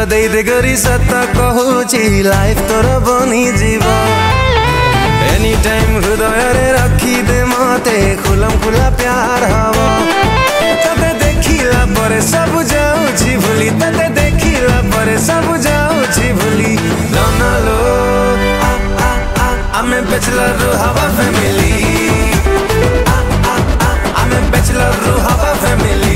दे दे गोरी सत कहूची लाइफ तोर बनी जीव एनी टाइम हृदय रे रखी दे मते खुलम खुला प्यार हवा तते देखिला परे सब जाऊची भूली तते देखिला परे सब जाऊची भूली लाना लो I'm a bachelor have a family I'm a bachelor have a family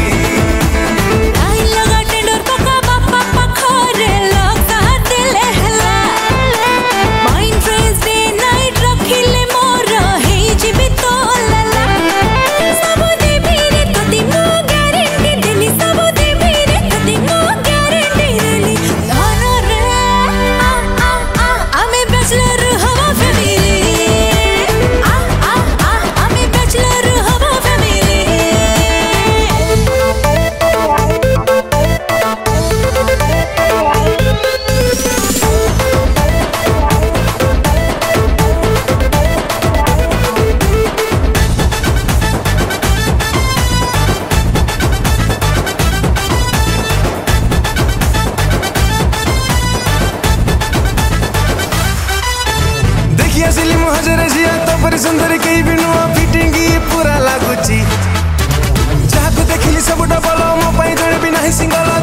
सिलिम हजरे जिया तो पर सुंदर कई बिनुआ फिटिंग पूरा लागुची जहाँ को देखिली सब डबल मो पाई जड़े भी नहीं सिंगल